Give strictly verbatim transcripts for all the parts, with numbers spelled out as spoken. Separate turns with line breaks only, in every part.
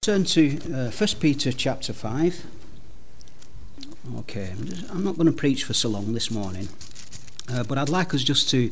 Turn to uh, First Peter chapter five. Okay, I'm, just, I'm not going to preach for so long this morning, uh, but I'd like us just to.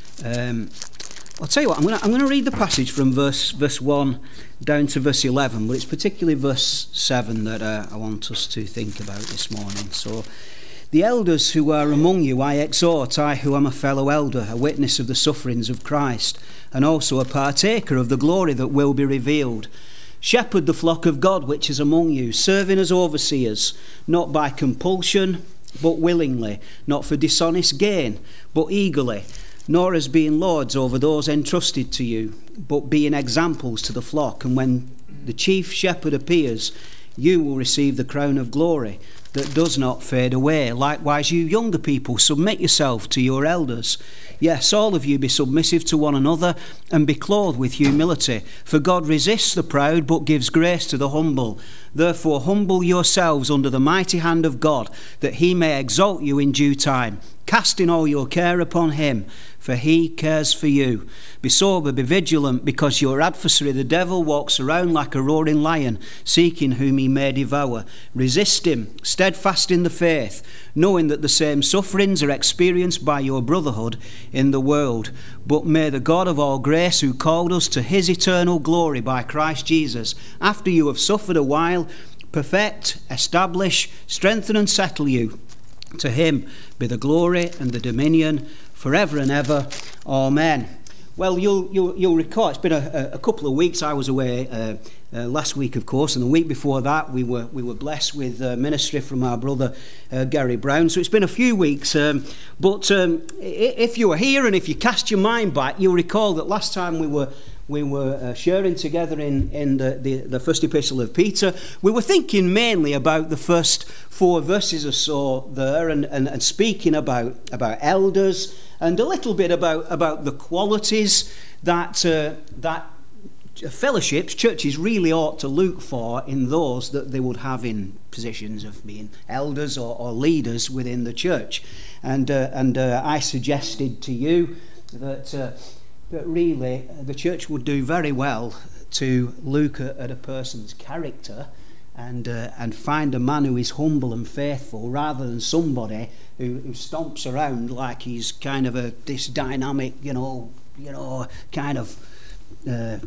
Um, I'll tell you what. I'm going to I'm going to read the passage from verse verse one down to verse eleven, but it's particularly verse seven that uh, I want us to think about this morning. So, the elders who are among you, I exhort, I who am a fellow elder, a witness of the sufferings of Christ, and also a partaker of the glory that will be revealed. Shepherd the flock of God which is among you, serving as overseers, not by compulsion, but willingly, not for dishonest gain, but eagerly, nor as being lords over those entrusted to you, but being examples to the flock. And when the chief shepherd appears, you will receive the crown of glory that does not fade away. Likewise, you younger people, submit yourself to your elders. Yes, all of you be submissive to one another and be clothed with humility. For God resists the proud, but gives grace to the humble. Therefore, humble yourselves under the mighty hand of God, that he may exalt you in due time, casting all your care upon him, for he cares for you. Be sober, be vigilant, because your adversary, the devil, walks around like a roaring lion, seeking whom he may devour. Resist him, steadfast in the faith, knowing that the same sufferings are experienced by your brotherhood in the world. But may the God of all grace, who called us to his eternal glory by Christ Jesus, after you have suffered a while, perfect, establish, strengthen and settle you. To him be the glory and the dominion forever and ever. Amen. Well, you'll you'll, you'll recall it's been a, a couple of weeks. I was away uh, uh, last week, of course, and the week before that we were we were blessed with uh, ministry from our brother uh, Gary Brown. So it's been a few weeks. Um, but um, if you were here and if you cast your mind back, you'll recall that last time we were. We were uh, sharing together in, in the, the, the first epistle of Peter. We were thinking mainly about the first four verses or so there and, and, and speaking about, about elders and a little bit about, about the qualities that, uh, that fellowships, churches really ought to look for in those that they would have in positions of being elders or, or leaders within the church. And, uh, and uh, I suggested to you that... Uh, But really, the church would do very well to look at, at a person's character and uh, and find a man who is humble and faithful, rather than somebody who, who stomps around like he's kind of a this dynamic, you know, you know, kind of uh,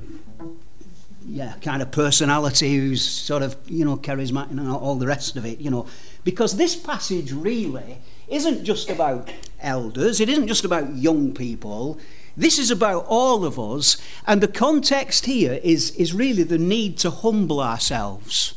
yeah, kind of personality who's sort of, you know, charismatic and all the rest of it, you know, because this passage really isn't just about elders. It isn't just about young people. This is about all of us, and the context here is, is really the need to humble ourselves.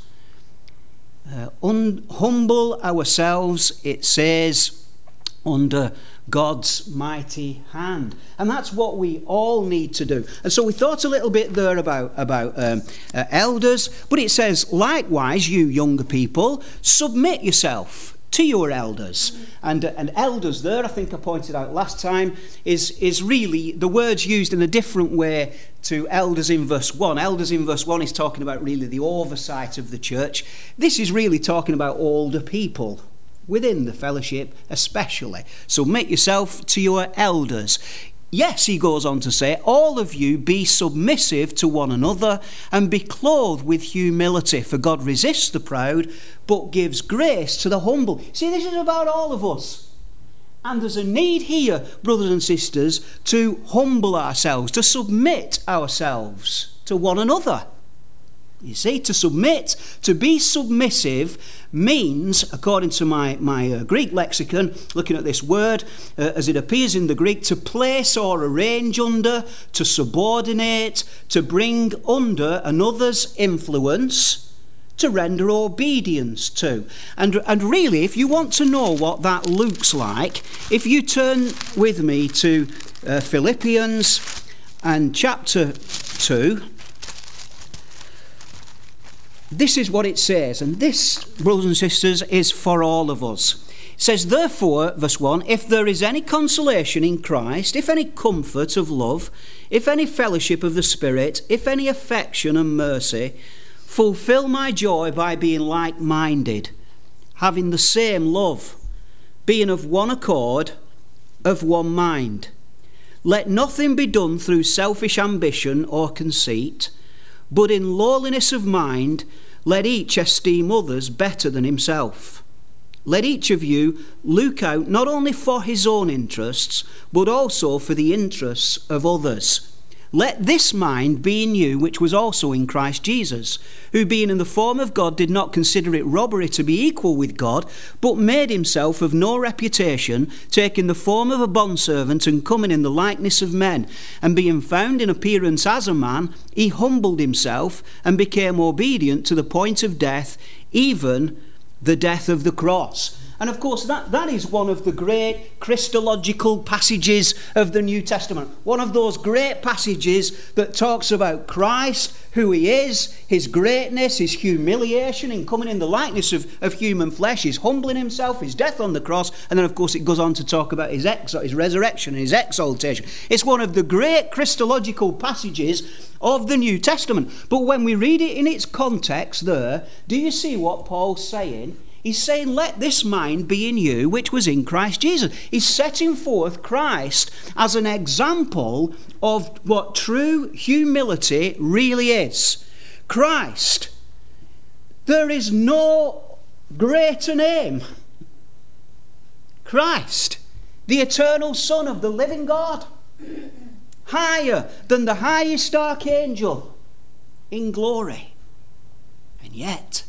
Uh, un- humble ourselves, it says, under God's mighty hand. And that's what we all need to do. And so we thought a little bit there about, about um, uh, elders, but it says, likewise, you younger people, submit yourself to your elders. And, uh, and elders there, I think I pointed out last time, is, is really the word's used in a different way to elders in verse one. Elders in verse one is talking about really the oversight of the church. This is really talking about older people within the fellowship especially. Submit yourself to your elders. Yes, he goes on to say, all of you be submissive to one another and be clothed with humility, for God resists the proud, but gives grace to the humble. See, this is about all of us. And there's a need here, brothers and sisters, to humble ourselves, to submit ourselves to one another. You see, to submit, to be submissive means, according to my, my uh, Greek lexicon, looking at this word, uh, as it appears in the Greek, to place or arrange under, to subordinate, to bring under another's influence, to render obedience to. And, and really, if you want to know what that looks like, if you turn with me to uh, Philippians and chapter two, this is what it says, and this, brothers and sisters, is for all of us. It says, therefore, verse one, if there is any consolation in Christ, if any comfort of love, if any fellowship of the Spirit, if any affection and mercy, fulfill my joy by being like-minded, having the same love, being of one accord, of one mind. Let nothing be done through selfish ambition or conceit, but in lowliness of mind, let each esteem others better than himself. Let each of you look out not only for his own interests, but also for the interests of others. Let this mind be in you, which was also in Christ Jesus, who being in the form of God did not consider it robbery to be equal with God, but made himself of no reputation, taking the form of a bondservant and coming in the likeness of men. And being found in appearance as a man, he humbled himself and became obedient to the point of death, even the death of the cross. And of course, that, that is one of the great Christological passages of the New Testament. One of those great passages that talks about Christ, who he is, his greatness, his humiliation in coming in the likeness of, of human flesh, his humbling himself, his death on the cross, and then of course it goes on to talk about his, ex- his resurrection and his exaltation. It's one of the great Christological passages of the New Testament. But when we read it in its context there, do you see what Paul's saying? He's saying, let this mind be in you, which was in Christ Jesus. He's setting forth Christ as an example of what true humility really is. Christ, there is no greater name. Christ, the eternal Son of the living God, higher than the highest archangel in glory. And yet,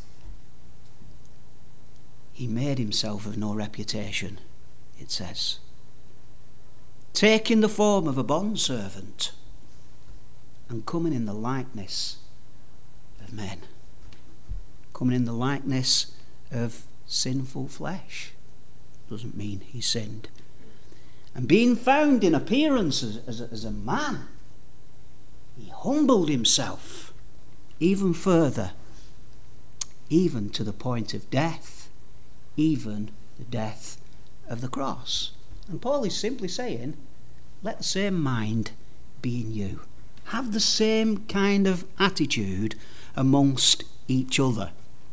he made himself of no reputation, it says, taking the form of a bondservant and coming in the likeness of men, coming in the likeness of sinful flesh. Doesn't mean he sinned. And being found in appearance as, as, as a man, he humbled himself even further, even to the point of death. Even the death of the cross. And Paul is simply saying, let the same mind be in you. Have the same kind of attitude amongst each other.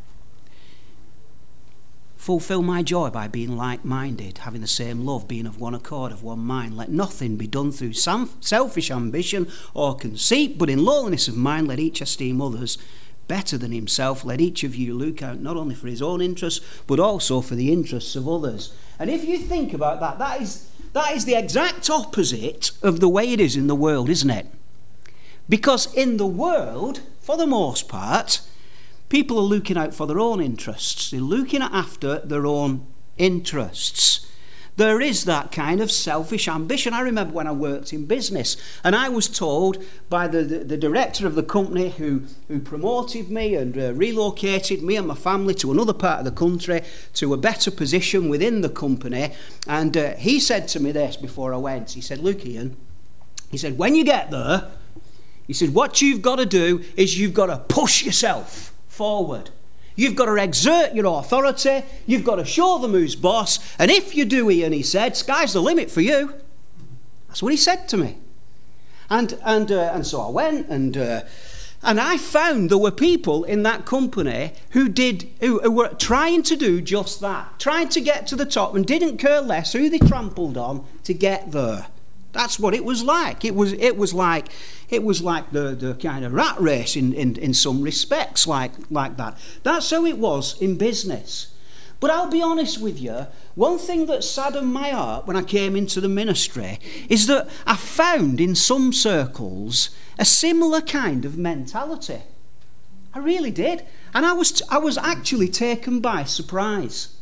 Fulfill my joy by being like-minded, having the same love, being of one accord, of one mind. Let nothing be done through selfish ambition or conceit, but in lowliness of mind let each esteem others better than himself. Let each of you look out not only for his own interests, but also for the interests of others. And if you think about that, that is, that is the exact opposite of the way it is in the world, isn't it? Because in the world, for the most part, people are looking out for their own interests. They're looking after their own interests. There is that kind of selfish ambition. I remember when I worked in business and I was told by the, the, the director of the company who, who promoted me and uh, relocated me and my family to another part of the country, to a better position within the company. And uh, he said to me this before I went. He said, look, Ian, he said, when you get there, he said, what you've got to do is you've got to push yourself forward. You've got to exert your authority. You've got to show them who's boss. And if you do, Ian, he said, sky's the limit for you. That's what he said to me. And and uh, and so I went, and uh, and I found there were people in that company who did who, who were trying to do just that, trying to get to the top, and didn't care less who they trampled on to get there. That's what it was like. It was it was like it was like the, the kind of rat race in, in, in some respects, like like that. That's how it was in business. But I'll be honest with you, one thing that saddened my heart when I came into the ministry is that I found in some circles a similar kind of mentality. I really did. And I was I was actually taken by surprise.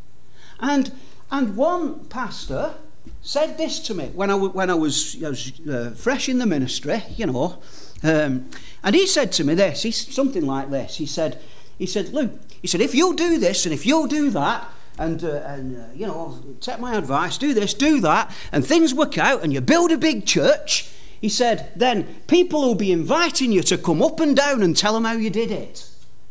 And and one pastor said this to me when I, when I was, I was uh, fresh in the ministry, you know, um, and he said to me this, he, something like this. He said, he said, Luke, he said, if you'll do this and if you'll do that, and, uh, and uh, you know, take my advice, do this, do that, and things work out, and you build a big church, he said, then people will be inviting you to come up and down and tell them how you did it.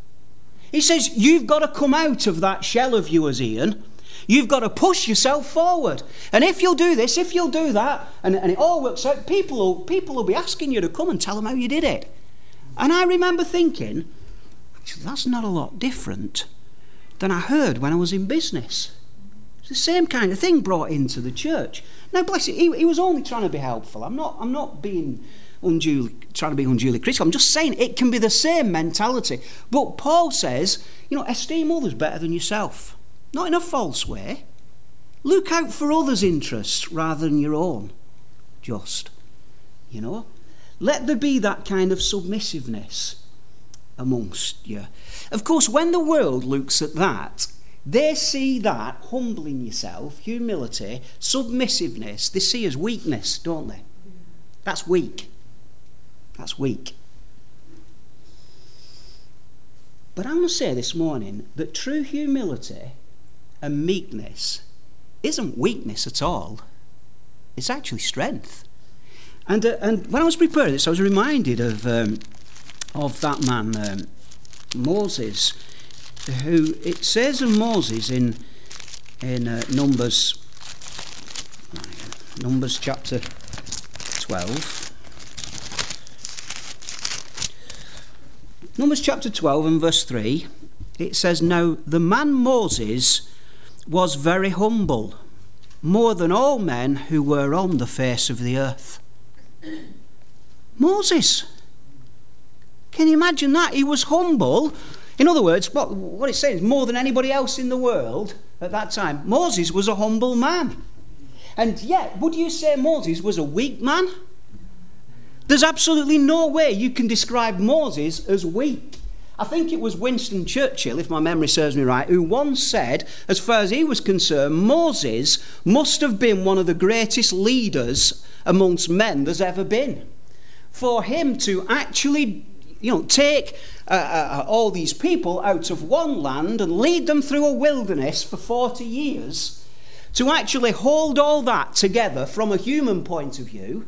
He says, you've got to come out of that shell of yours, Ian. You've got to push yourself forward. And if you'll do this, if you'll do that, and, and it all works out, people will, people will be asking you to come and tell them how you did it. And I remember thinking, that's not a lot different than I heard when I was in business. It's the same kind of thing brought into the church. Now, bless it, he, he was only trying to be helpful. I'm not, I'm not being unduly, trying to be unduly critical. I'm just saying it can be the same mentality. But Paul says, you know, esteem others better than yourself. Not in a false way. Look out for others' interests rather than your own. Just, you know. Let there be that kind of submissiveness amongst you. Of course, when the world looks at that, they see that humbling yourself, humility, submissiveness, they see as weakness, don't they? That's weak. That's weak. But I must say this morning that true humility and meekness isn't weakness at all. It's actually strength. And uh, and when I was preparing this, I was reminded of um, of that man um, Moses, who it says of Moses in in uh, Numbers Numbers chapter twelve. Numbers chapter twelve and verse three. It says, "Now the man Moses was very humble, more than all men who were on the face of the earth." Moses. Can you imagine that? He was humble. In other words, what, what it's saying is more than anybody else in the world at that time. Moses was a humble man. And yet, would you say Moses was a weak man? There's absolutely no way you can describe Moses as weak. I think it was Winston Churchill, if my memory serves me right, who once said, as far as he was concerned, Moses must have been one of the greatest leaders amongst men there's ever been. For him to actually, you know, take uh, uh, all these people out of one land and lead them through a wilderness for forty years, to actually hold all that together from a human point of view.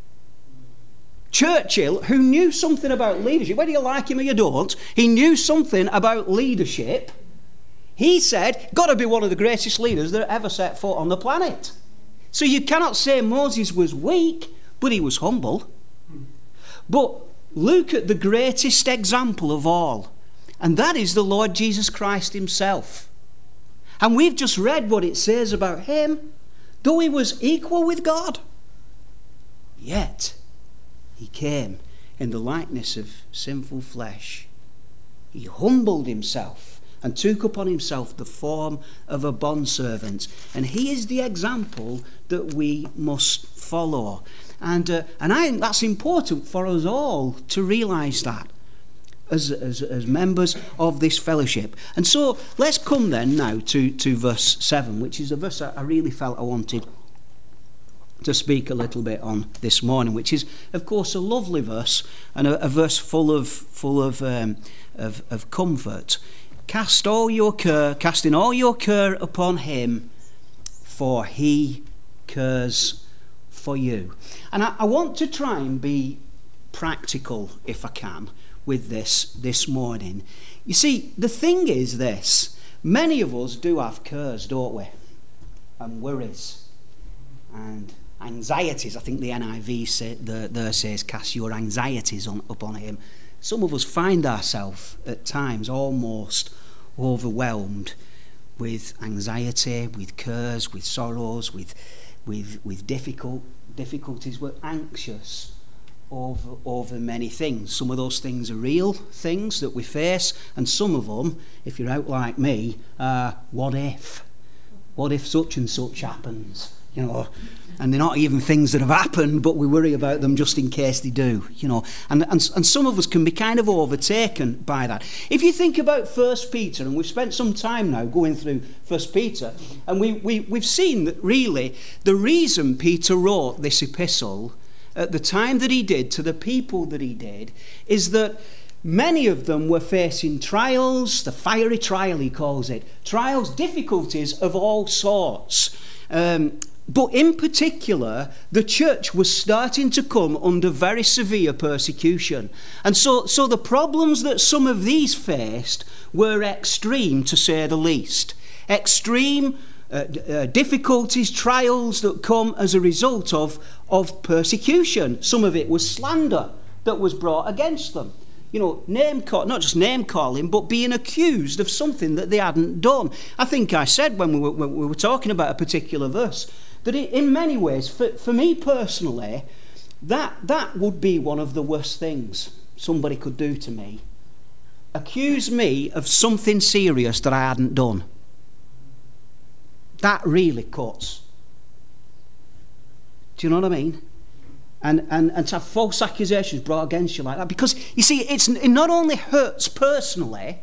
Churchill, who knew something about leadership, whether you like him or you don't, he knew something about leadership. He said, got to be one of the greatest leaders that ever set foot on the planet. So you cannot say Moses was weak, but he was humble. But look at the greatest example of all, and that is the Lord Jesus Christ himself. And we've just read what it says about him. Though he was equal with God, yet he came in the likeness of sinful flesh. He humbled himself and took upon himself the form of a bondservant. And he is the example that we must follow. And uh, and I think that's important for us all to realise that as, as, as members of this fellowship. And so let's come then now to, to verse seven, which is a verse I really felt I wanted to speak a little bit on this morning, which is, of course, a lovely verse and a, a verse full of full of, um, of of comfort. Cast all your care, casting all your care upon him, for he cares for you. And I, I want to try and be practical, if I can, with this this morning. You see, the thing is this: many of us do have cares, don't we? And worries and anxieties. I think the N I V say, the, there says, cast your anxieties on, upon him. Some of us find ourselves at times almost overwhelmed with anxiety, with cares, with sorrows, with with with difficult difficulties. We're anxious over over many things. Some of those things are real things that we face, and some of them, if you're out like me, are what if? What if such and such happens? You know, and they're not even things that have happened, but we worry about them just in case they do, you know. And, and, and some of us can be kind of overtaken by that. If you think about First Peter, and we've spent some time now going through First Peter, and we, we, we've seen that really the reason Peter wrote this epistle at the time that he did to the people that he did is that many of them were facing trials, the fiery trial he calls it, trials, difficulties of all sorts. Um, But in particular, the church was starting to come under very severe persecution. And so, so the problems that some of these faced were extreme, to say the least. Extreme uh, uh, difficulties, trials that come as a result of, of persecution. Some of it was slander that was brought against them. You know, name call, not just name calling, but being accused of something that they hadn't done. I think I said when we were, when we were talking about a particular verse, that in many ways, for, for me personally, That, that would be one of the worst things somebody could do to me. Accuse me of something serious that I hadn't done. That really cuts. Do you know what I mean? And, and, and to have false accusations brought against you like that. Because, you see, it's, it not only hurts personally,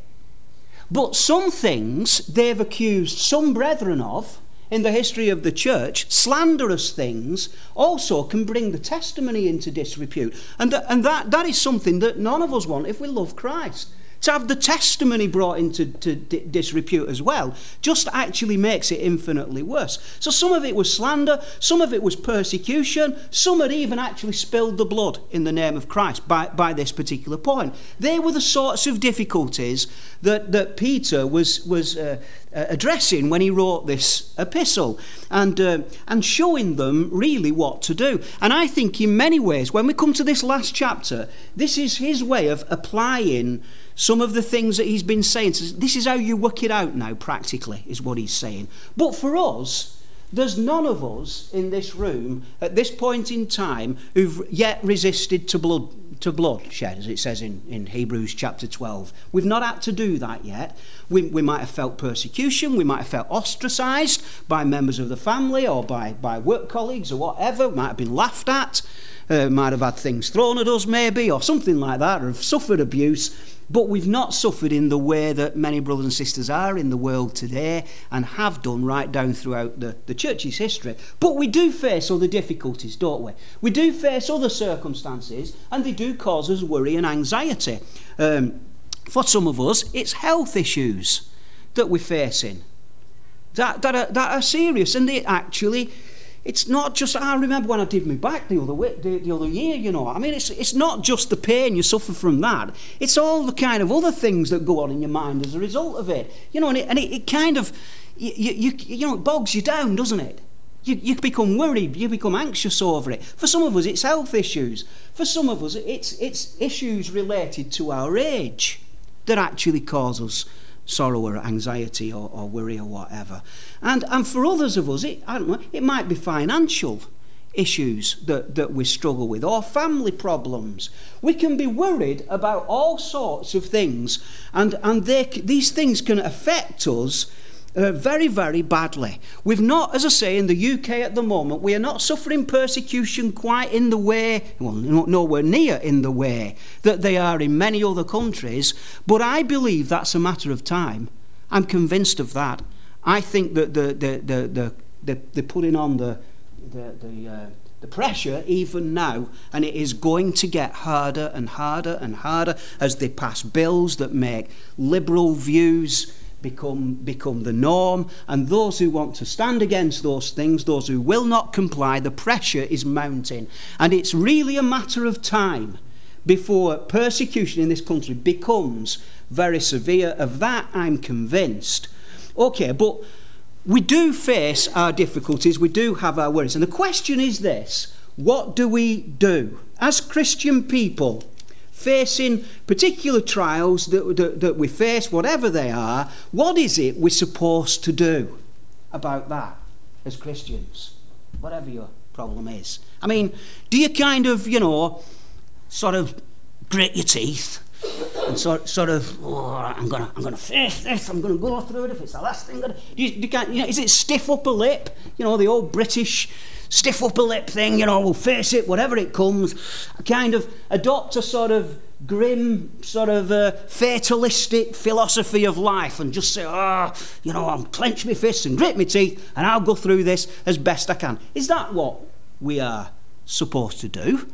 but some things they've accused some brethren of in the history of the church, slanderous things, also can bring the testimony into disrepute. And, th- and that, that is something that none of us want if we love Christ. To have the testimony brought into to d- disrepute as well just actually makes it infinitely worse. So some of it was slander, some of it was persecution, some had even actually spilled the blood in the name of Christ by, by this particular point. They were the sorts of difficulties that, that Peter was, was uh, uh, addressing when he wrote this epistle and, uh, and showing them really what to do. And I think in many ways, when we come to this last chapter, this is his way of applying some of the things that he's been saying. So this is how you work it out now, practically, is what he's saying. But for us, there's none of us in this room at this point in time who've yet resisted to blood to bloodshed, as it says in, in Hebrews chapter twelve. We've not had to do that yet. We, we might have felt persecution, we might have felt ostracised by members of the family or by, by work colleagues or whatever, we might have been laughed at, uh, might have had things thrown at us maybe, or something like that, or have suffered abuse. But we've not suffered in the way that many brothers and sisters are in the world today and have done right down throughout the, the church's history. But we do face other difficulties, don't we? We do face other circumstances, and they do cause us worry and anxiety. Um, for some of us, it's health issues that we're facing that, that, are, that are serious, and they actually... It's not just, I remember when I did my back the other way, the, the other year, you know. I mean, it's it's not just the pain you suffer from that. It's all the kind of other things that go on in your mind as a result of it. You know, and it, and it, it kind of, you, you, you know, it bogs you down, doesn't it? You, you become worried, you become anxious over it. For some of us, it's health issues. For some of us, it's it's issues related to our age that actually cause us sorrow or anxiety or, or worry or whatever. And and for others of us, it, I don't know, it might be financial issues that, that we struggle with, or family problems. We can be worried about all sorts of things, and, and they, these things can affect us Uh, very, very badly. We've not, as I say, in the U K at the moment, we are not suffering persecution quite in the way, well, nowhere near in the way that they are in many other countries, but I believe that's a matter of time. I'm convinced of that. I think that the the the the, the, the putting on the the the, uh, the pressure even now, and it is going to get harder and harder and harder as they pass bills that make liberal views become become the norm, and those who want to stand against those things, those who will not comply, the pressure is mounting, and it's really a matter of time before persecution in this country becomes very severe. Of that I'm convinced. Okay, but we do face our difficulties, we do have our worries, and the question is this: what do we do as Christian people facing particular trials that, that, that we face, whatever they are? What is it we're supposed to do about that as Christians, whatever your problem is? I mean, do you kind of, you know, sort of grit your teeth and sort, sort of, oh, I'm gonna, I'm gonna face this, I'm gonna go through it if it's the last thing. Do you, do you, you know, is it stiff upper lip? You know, the old British stiff upper lip thing, you know, we'll face it, whatever it comes. Kind of adopt a sort of grim, sort of uh, fatalistic philosophy of life and just say, ah, oh, you know, I'll clench my fists and grit my teeth and I'll go through this as best I can. Is that what we are supposed to do?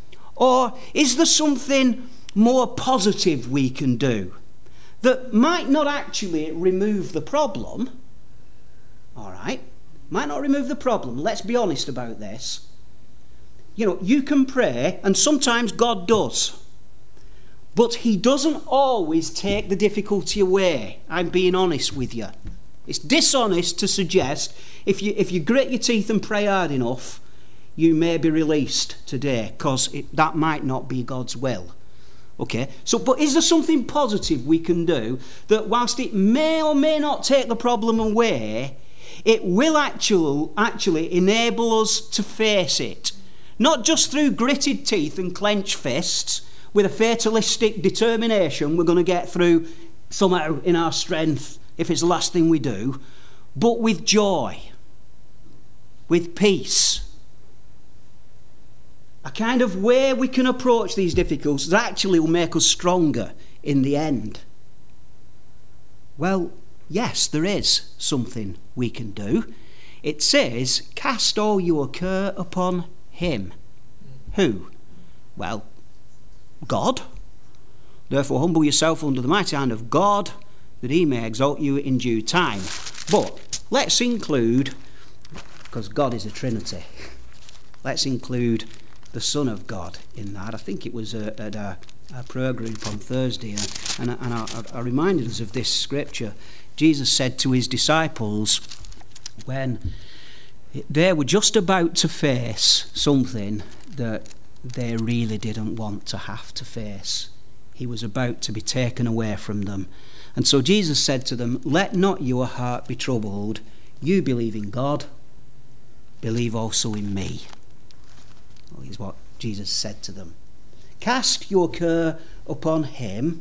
Or is there something more positive we can do that might not actually remove the problem? All right. Might not remove the problem. Let's be honest about this. You know, you can pray, and sometimes God does. But he doesn't always take the difficulty away. I'm being honest with you. It's dishonest to suggest if you if you grit your teeth and pray hard enough, you may be released today, because that might not be God's will. Okay, so but is there something positive we can do that, whilst it may or may not take the problem away, it will actually, actually enable us to face it Not just through gritted teeth and clenched fists with a fatalistic determination we're going to get through somehow in our strength if it's the last thing we do, but with joy, with peace. A kind of way we can approach these difficulties that actually will make us stronger in the end. Well, yes, there is something we can do. It says, cast all your care upon him. Who? Well, God. Therefore humble yourself under the mighty hand of God, that he may exalt you in due time. But let's include, because God is a Trinity, let's include the Son of God in that. I think it was uh, at a, a prayer group on Thursday, uh, and, and I, I, I reminded us of this scripture. Jesus said to his disciples when they were just about to face something that they really didn't want to have to face. He was about to be taken away from them. And so Jesus said to them, let not your heart be troubled. You believe in God, believe also in me. Well, is what Jesus said to them. Cast your care upon him,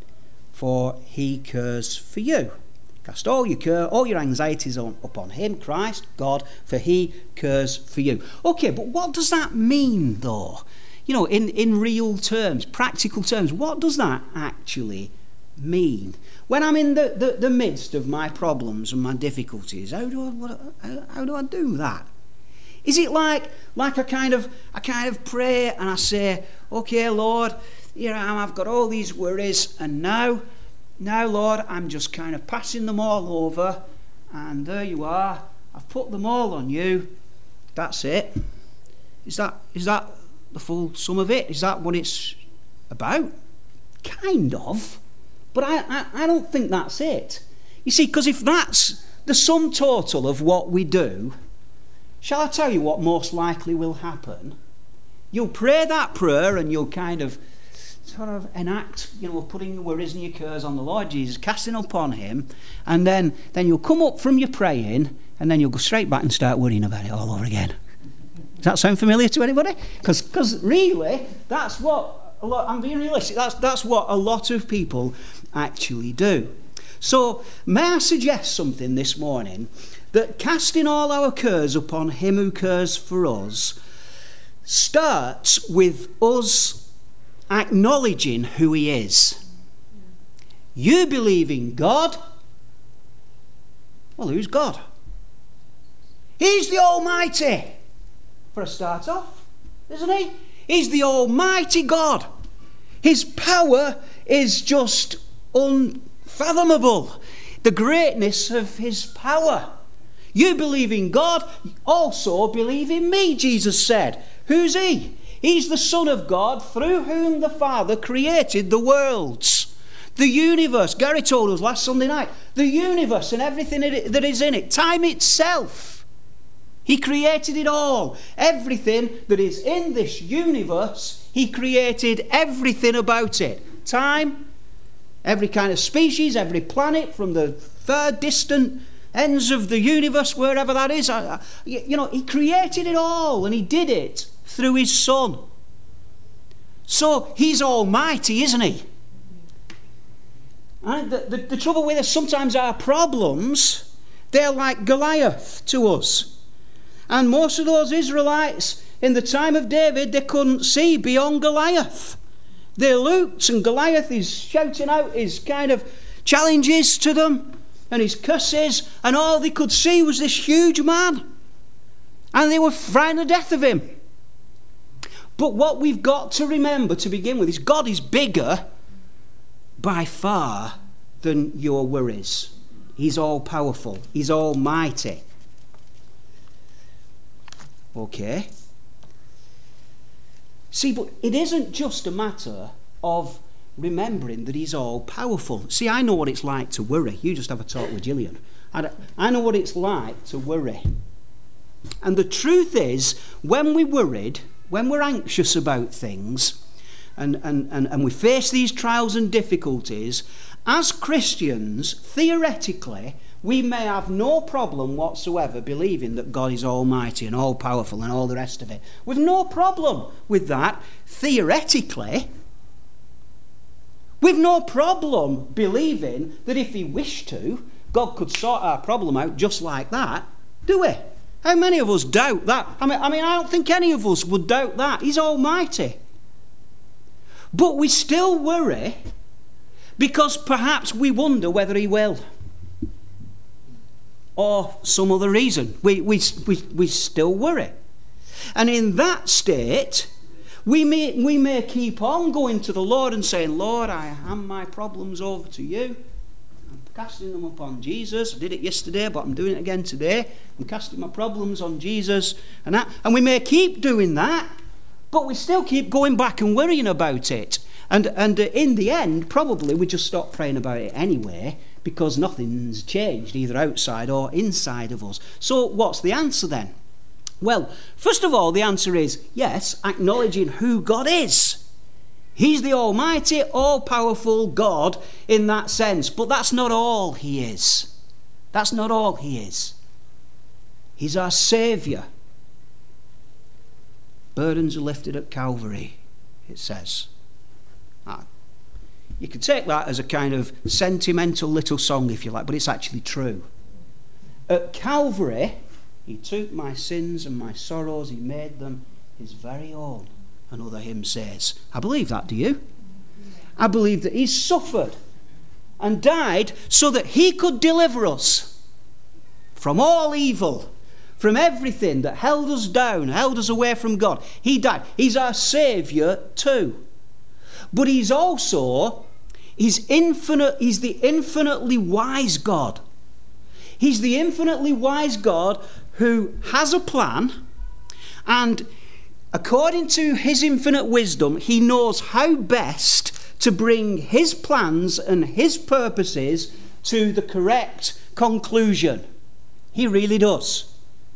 for he cares for you. Cast all your care, all your anxieties on, upon him, Christ, God, for he cares for you. Okay, but what does that mean, though? You know, in, in real terms, practical terms, what does that actually mean? When I'm in the, the, the midst of my problems and my difficulties, how do I, what, how, how do I do that? Is it like like I kind of I kind of pray and I say, okay, Lord, here I am, I've got all these worries, and now, now, Lord, I'm just kind of passing them all over, and there you are, I've put them all on you. That's it. Is that is that the full sum of it? Is that what it's about? Kind of. But I, I, I don't think that's it. You see, because if that's the sum total of what we do, shall I tell you what most likely will happen? You'll pray that prayer and you'll kind of sort of enact, you know, putting your worries and your cares on the Lord Jesus, casting upon him, and then, then you'll come up from your praying and then you'll go straight back and start worrying about it all over again. Does that sound familiar to anybody? Because really, that's what a lot, I'm being realistic, that's, that's what a lot of people actually do. So may I suggest something this morning, that casting all our cares upon him who cares for us starts with us acknowledging who he is. You believe in God. Well, who's God? He's the Almighty, for a start off, isn't he? He's the Almighty God. His power is just unfathomable. The greatness of his power. You believe in God, also believe in me, Jesus said. Who's he? He's the Son of God, through whom the Father created the worlds. The universe. Gary told us last Sunday night. The universe and everything that is in it. Time itself. He created it all. Everything that is in this universe, he created everything about it. Time, every kind of species, every planet, from the far distant ends of the universe, wherever that is. You know, he created it all, and he did it through his Son. So he's almighty, isn't he? And the, the, the trouble with us, sometimes our problems, they're like Goliath to us. And most of those Israelites in the time of David, they couldn't see beyond Goliath. They looked, and Goliath is shouting out his kind of challenges to them and his curses, and all they could see was this huge man, and they were frightened to death of him. But what we've got to remember to begin with is God is bigger by far than your worries. He's all powerful. He's almighty. Okay. See, but it isn't just a matter of remembering that he's all powerful. See, I know what it's like to worry. You just have a talk with Gillian. I, I know what it's like to worry. And the truth is, when we're worried, when we're anxious about things, and, and, and, and we face these trials and difficulties, as Christians, theoretically, We may have no problem whatsoever believing that God is almighty and all-powerful and all the rest of it. We've no problem with that theoretically. We've no problem believing that if he wished to, God could sort our problem out just like that, do we? How many of us doubt that? I mean, I mean, I don't think any of us would doubt that. He's almighty. But we still worry because perhaps we wonder whether he will. Or some other reason. We, we, we, we still worry. And in that state, we may, we may keep on going to the Lord and saying, Lord, I hand my problems over to you. I'm casting them upon Jesus. I did it yesterday, but I'm doing it again today. I'm casting my problems on Jesus. And, that, and we may keep doing that, but we still keep going back and worrying about it. And, and uh, in the end, probably we just stop praying about it anyway, because nothing's changed, either outside or inside of us. So what's the answer then? Well, first of all, the answer is yes, acknowledging who God is. He's the almighty, all-powerful God in that sense. But that's not all he is. That's not all he is. He's our Saviour. Burdens are lifted at Calvary, it says. Ah, you could take that as a kind of sentimental little song, if you like, but it's actually true. At Calvary, he took my sins and my sorrows, he made them his very own, another hymn says. I believe that, do you? I believe that he suffered and died so that he could deliver us from all evil, from everything that held us down, held us away from God. He died. He's our Saviour too. But he's also, he's infinite, he's the infinitely wise God. He's the infinitely wise God who has a plan, and according to his infinite wisdom, he knows how best to bring his plans and his purposes to the correct conclusion. He really does.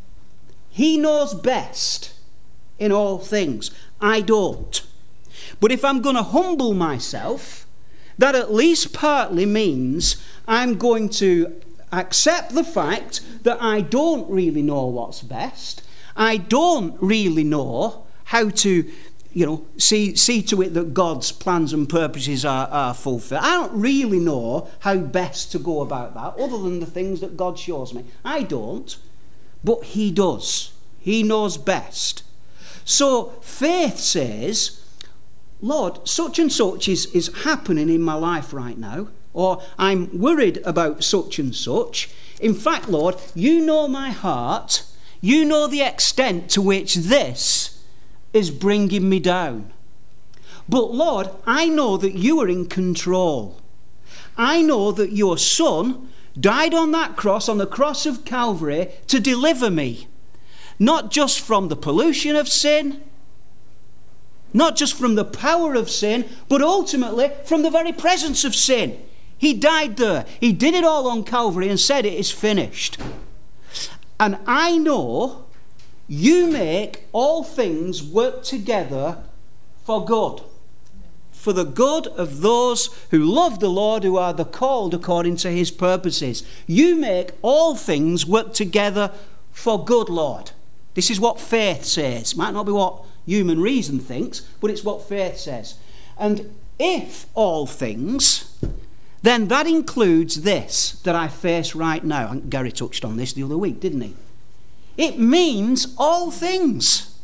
He knows best in all things. I don't. But if I'm going to humble myself, that at least partly means I'm going to accept the fact that I don't really know what's best. I don't really know how to, you know, see, see to it that God's plans and purposes are, are fulfilled. I don't really know how best to go about that, other than the things that God shows me. I don't, but he does. He knows best. So faith says, Lord, such and such is, is happening in my life right now, or I'm worried about such and such. In fact, Lord, you know my heart. You know the extent to which this is bringing me down. But Lord, I know that you are in control. I know that your Son died on that cross, on the cross of Calvary, to deliver me, not just from the pollution of sin, not just from the power of sin, but ultimately from the very presence of sin. He died there. He did it all on Calvary and said it is finished. And I know you make all things work together for good. For the good of those who love the Lord, who are the called according to his purposes. You make all things work together for good, Lord. This is what faith says. Might not be what human reason thinks, but it's what faith says. And if all things, then that includes this that I face right now. And Gary touched on this the other week, didn't he? It means all things.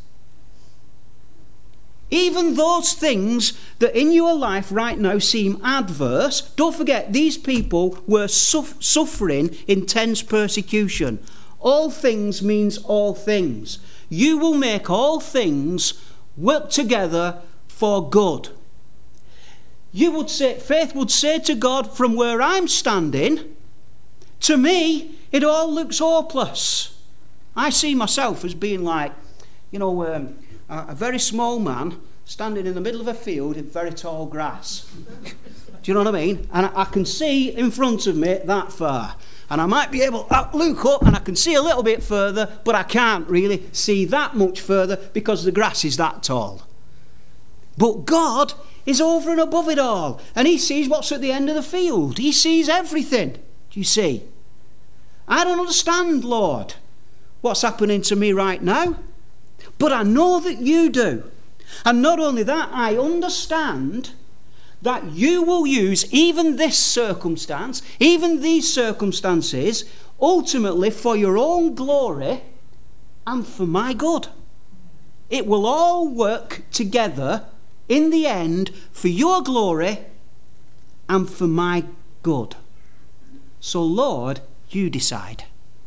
Even those things that in your life right now seem adverse. Don't forget, these people were suf- suffering intense persecution. All things means all things. You will make all things work together for good. You would say, faith would say to God, from where I'm standing, to me, it all looks hopeless. I see myself as being like, you know, um, a, a very small man standing in the middle of a field in very tall grass. Do you know what I mean? And I, I can see in front of me that far. And I might be able to look up and I can see a little bit further, but I can't really see that much further because the grass is that tall. But God is over and above it all. And he sees what's at the end of the field. He sees everything. Do you see? I don't understand, Lord, what's happening to me right now. But I know that you do. And not only that, I understand that you will use even this circumstance, even these circumstances, ultimately for your own glory and for my good. It will all work together in the end for your glory and for my good. So, Lord, you decide.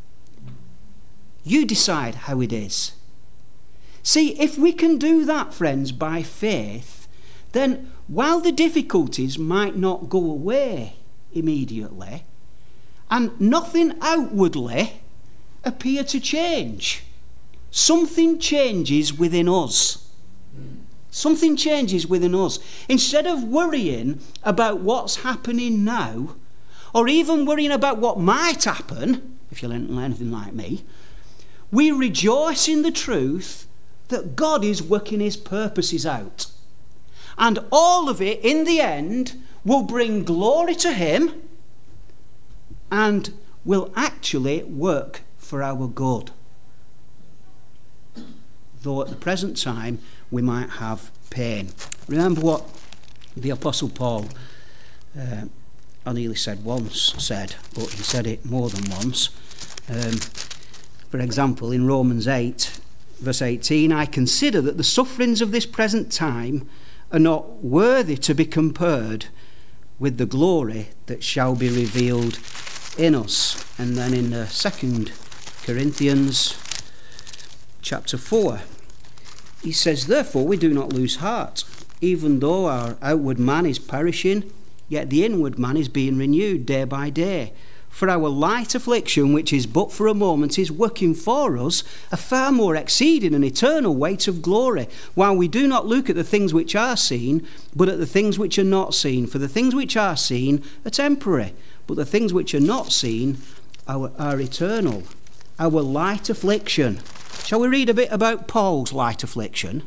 You decide how it is. See, if we can do that, friends, by faith, then while the difficulties might not go away immediately, and nothing outwardly appear to change, something changes within us. Something changes within us. Instead of worrying about what's happening now, or even worrying about what might happen, if you're anything like me, we rejoice in the truth that God is working his purposes out. And all of it, in the end, will bring glory to him and will actually work for our good. Though at the present time, we might have pain. Remember what the Apostle Paul, uh, I nearly said once, said, but he said it more than once. Um, for example, in Romans eight, verse eighteen, I consider that the sufferings of this present time are not worthy to be compared with the glory that shall be revealed in us. And then in uh, Second Corinthians chapter four, he says, therefore we do not lose heart, even though our outward man is perishing, yet the inward man is being renewed day by day. For our light affliction, which is but for a moment, is working for us a far more exceeding and eternal weight of glory, while we do not look at the things which are seen, but at the things which are not seen. For the things which are seen are temporary, but the things which are not seen are, are eternal. Our light affliction. Shall we read a bit about Paul's light affliction?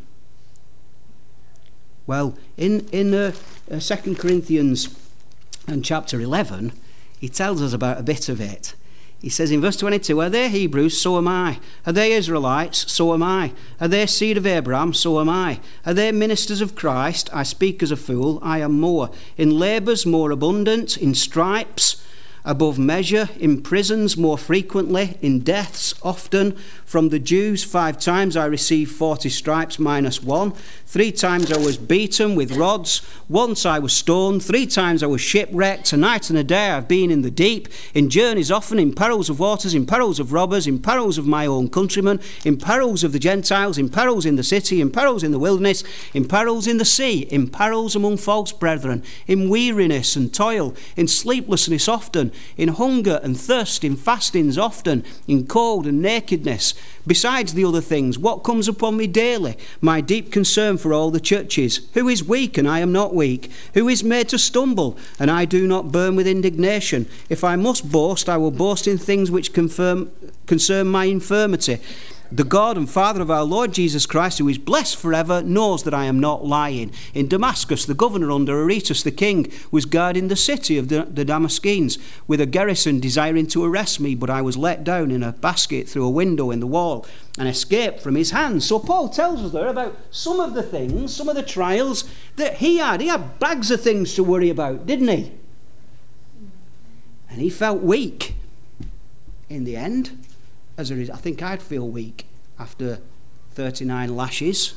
Well, in, in uh, uh, Second Corinthians and chapter eleven, he tells us about a bit of it. He says in verse twenty-two, are they Hebrews? So am I. Are they Israelites? So am I. Are they seed of Abraham? So am I. Are they ministers of Christ? I speak as a fool. I am more. In labours more abundant, in stripes above measure, in prisons more frequently, in deaths often. From the Jews five times I received forty stripes minus one. Three times I was beaten with rods. Once I was stoned. Three times I was shipwrecked. A night and a day I've been in the deep. In journeys often, in perils of waters, in perils of robbers, in perils of my own countrymen, in perils of the Gentiles, in perils in the city, in perils in the wilderness, in perils in the sea, in perils among false brethren, in weariness and toil, in sleeplessness often, in hunger and thirst, in fastings often, in cold and nakedness. Besides the other things, what comes upon me daily? My deep concern for all the churches. Who is weak and I am not weak? Who is made to stumble and I do not burn with indignation? If I must boast, I will boast in things which confirm, concern my infirmity. The God and Father of our Lord Jesus Christ, who is blessed forever, knows that I am not lying. In Damascus, the governor under Aretas the king was guarding the city of the, the Damascenes with a garrison desiring to arrest me, but I was let down in a basket through a window in the wall and escaped from his hands. So Paul tells us there about some of the things, some of the trials that he had. He had bags of things to worry about, didn't he? And he felt weak in the end. As a result, I think I'd feel weak after thirty-nine lashes.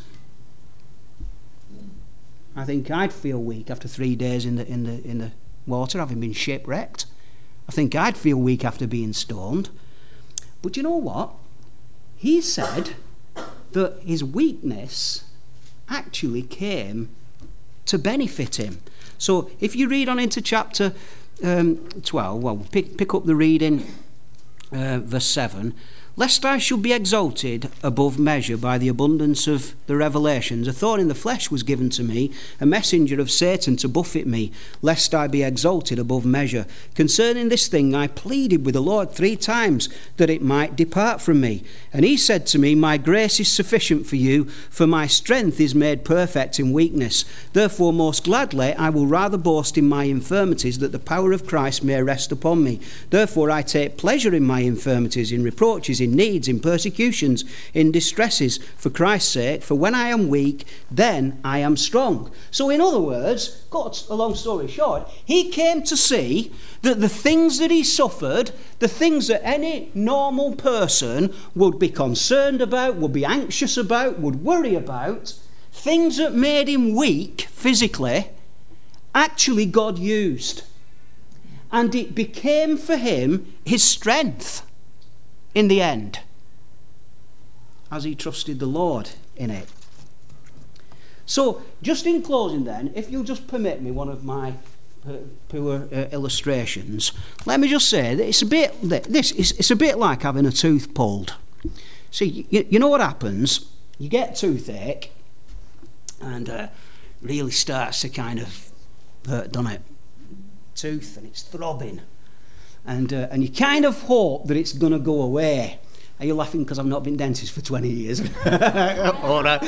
I think I'd feel weak after three days in the in the in the water, having been shipwrecked. I think I'd feel weak after being stoned. But you know what? He said that his weakness actually came to benefit him. So if you read on into chapter um, twelve, well, pick pick up the reading. Uh, verse seven, lest I should be exalted above measure by the abundance of the revelations. A thorn in the flesh was given to me, a messenger of Satan to buffet me, lest I be exalted above measure. Concerning this thing I pleaded with the Lord three times, that it might depart from me. And he said to me, my grace is sufficient for you, for my strength is made perfect in weakness. Therefore most gladly I will rather boast in my infirmities, that the power of Christ may rest upon me. Therefore I take pleasure in my infirmities, in reproaches, in needs, in persecutions, in distresses, for Christ's sake. For when I am weak, then I am strong. So in other words, cut a long story short, he came to see that the things that he suffered, the things that any normal person would be concerned about, would be anxious about, would worry about, things that made him weak physically, actually God used. And it became for him his strength in the end, as he trusted the Lord in it. So, just in closing then, if you'll just permit me one of my poor uh, illustrations, let me just say that it's a bit, this is, it's a bit like having a tooth pulled. See, you, you know what happens? You get toothache, and uh, really starts to kind of hurt, doesn't it? Tooth, and it's throbbing. And, uh, and you kind of hope that it's going to go away. Are you laughing because I've not been dentist for twenty years? All right.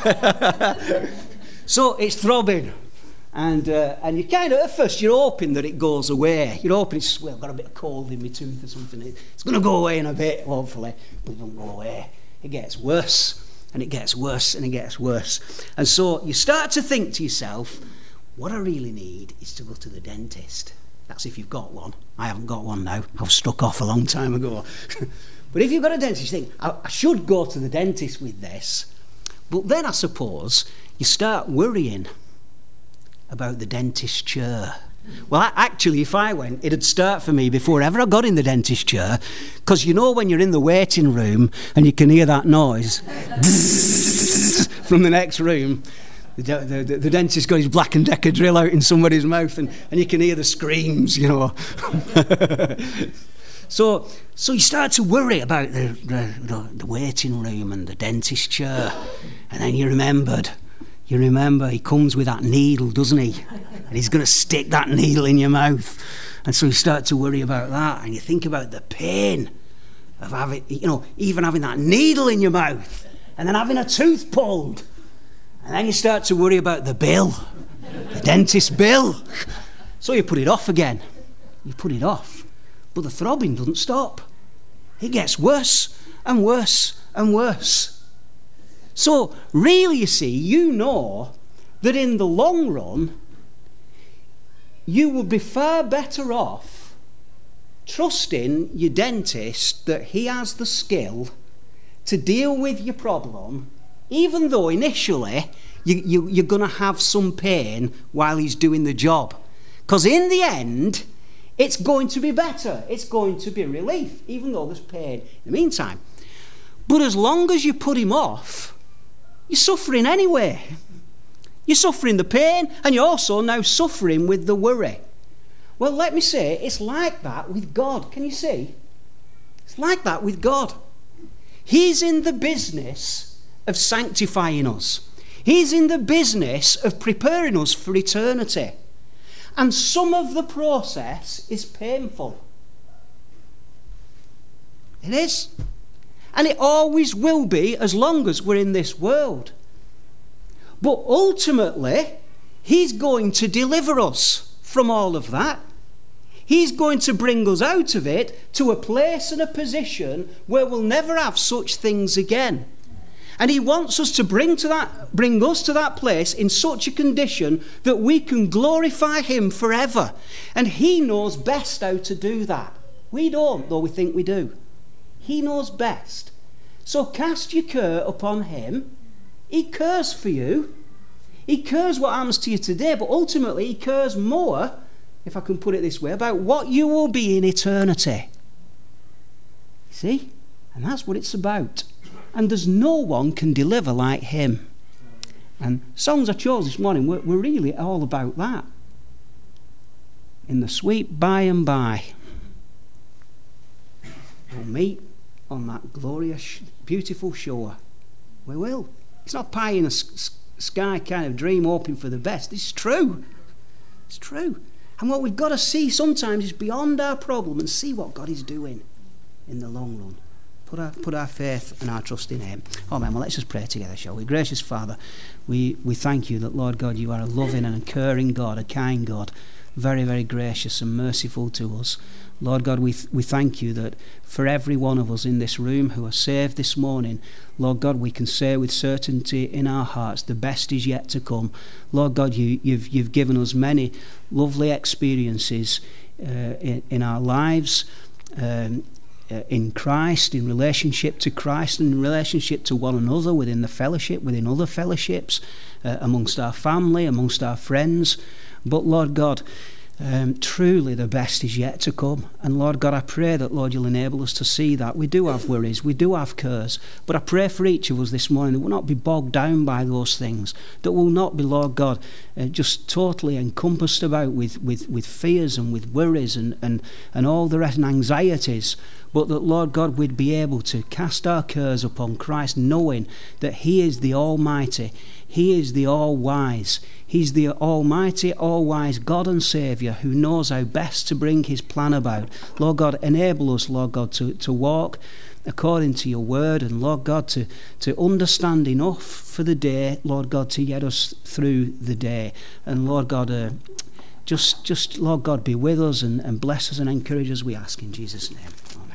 So it's throbbing. And uh, and you kind of, at first, you're hoping that it goes away. You're hoping it's, well, I've got a bit of cold in my tooth or something. It's going to go away in a bit, hopefully. But it doesn't go away. It gets worse, and it gets worse, and it gets worse. And so you start to think to yourself, what I really need is to go to the dentist. That's if you've got one. I haven't got one now. I was struck off a long time ago. But if you've got a dentist, you think, I, I should go to the dentist with this. But then I suppose you start worrying about the dentist chair. Well, I, actually, if I went, it'd start for me before ever I got in the dentist chair, because you know when you're in the waiting room and you can hear that noise from the next room, The, the, the dentist got his Black and Decker drill out in somebody's mouth, and, and you can hear the screams, you know. so so you start to worry about the, the, the waiting room and the dentist chair. And then you remembered, you remember he comes with that needle, doesn't he? And he's going to stick that needle in your mouth. And so you start to worry about that, and you think about the pain of having, you know, even having that needle in your mouth, and then having a tooth pulled. And then you start to worry about the bill, the dentist bill. So you put it off again. You put it off. But the throbbing doesn't stop. It gets worse and worse and worse. So really, you see, you know that in the long run, you will be far better off trusting your dentist that he has the skill to deal with your problem, even though initially you, you, you're going to have some pain while he's doing the job. Because in the end, it's going to be better. It's going to be relief, even though there's pain in the meantime. But as long as you put him off, you're suffering anyway. You're suffering the pain, and you're also now suffering with the worry. Well, let me say, it's like that with God. Can you see? It's like that with God. He's in the business of sanctifying us. He's in the business of preparing us for eternity. And some of the process is painful. It is. And it always will be as long as we're in this world. But ultimately, he's going to deliver us from all of that. He's going to bring us out of it to a place and a position where we'll never have such things again. And he wants us to bring to that, bring us to that place in such a condition that we can glorify him forever. And he knows best how to do that. We don't, though we think we do. He knows best. So cast your care upon him. He cares for you. He cares what happens to you today, but ultimately he cares more, if I can put it this way, about what you will be in eternity. See? And that's what it's about. And there's no one can deliver like him. And songs I chose this morning were, were really all about that. In the sweet by and by, we'll meet on that glorious, beautiful shore. We will. It's not pie in the sky kind of dream hoping for the best. It's true. It's true. And what we've got to see sometimes is beyond our problem and see what God is doing in the long run. Put our, put our faith and our trust in him. Oh man, well, let's just pray together, shall we? Gracious Father, we, we thank you that, Lord God, you are a loving and a caring God, a kind God, very, very gracious and merciful to us. Lord God, we th- we thank you that for every one of us in this room who are saved this morning, Lord God, we can say with certainty in our hearts, the best is yet to come. Lord God, you, you've you've given us many lovely experiences uh, in, in our lives, um, uh, in Christ, in relationship to Christ, and in relationship to one another, within the fellowship, within other fellowships, uh, amongst our family, amongst our friends. But Lord God, Um, truly the best is yet to come. And Lord God, I pray that, Lord, you'll enable us to see that. We do have worries, we do have cares, but I pray for each of us this morning that we'll not be bogged down by those things, that we'll not be, Lord God, uh, just totally encompassed about with, with, with fears and with worries and, and, and all the rest and anxieties, but that, Lord God, we'd be able to cast our cares upon Christ, knowing that he is the Almighty, he is the All-Wise, he's the Almighty, all-wise God and Saviour who knows how best to bring his plan about. Lord God, enable us, Lord God, to, to walk according to your word, and Lord God, to, to understand enough for the day, Lord God, to get us through the day. And Lord God, uh, just, just Lord God, be with us and, and bless us and encourage us, we ask in Jesus' name. Amen.